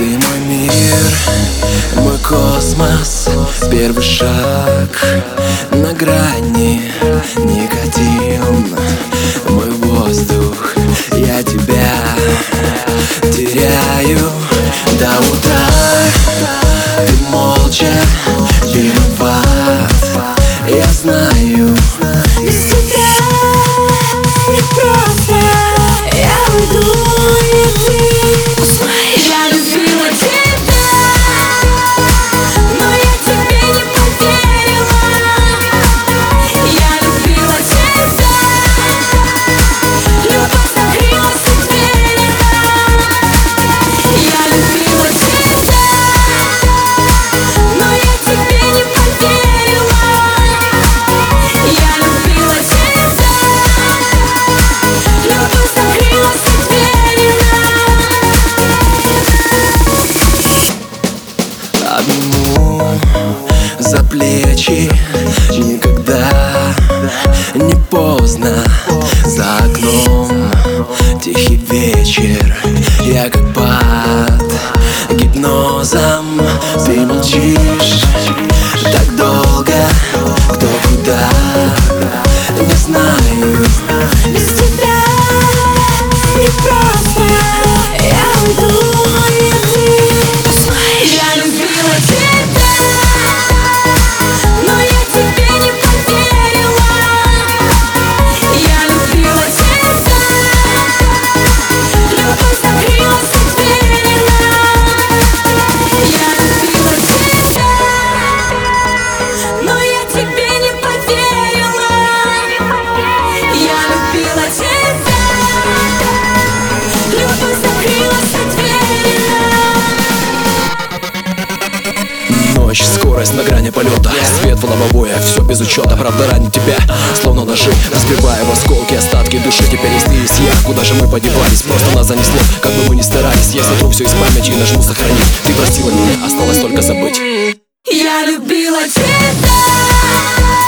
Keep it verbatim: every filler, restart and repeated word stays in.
Ты мой мир, мой космос, первый шаг на грани. Никотин, мой воздух, я тебя теряю до утра. Ты молча виноват, я знаю. Без тебя непросто, я уйду, и ты узнаешь. Я любила тебя, но я тебе не поверила. Я любила тебя, любовь закрылась уверенно. Я любила тебя, но я тебе не поверила. Я любила тебя, любовь закрылась уверенно. Обниму за плечи, никогда не поздно. За окном тихий вечер, я как под гипнозом. Ты молчишь так долго, кто куда, не знаю. Без тебя непросто, я уйду, и ты узнаешь. Я любила тебя, но я тебе не поверила. Я любила тебя, любовь закрылась уверенно. Я любила тебя, но я тебе не поверила. Я любила тебя, любовь закрылась уверенно. Ночь, скорость на грани полета, свет в лобовое, все без учета. Правда ранит тебя, словно ножи, разбивая в осколки остатки души. Теперь есть ты, есть я, куда же мы подевались? Просто нас занесло, как бы мы ни старались. Я сотру все из памяти и нажму сохранить. Ты простила меня, осталось только забыть. Я любила тебя.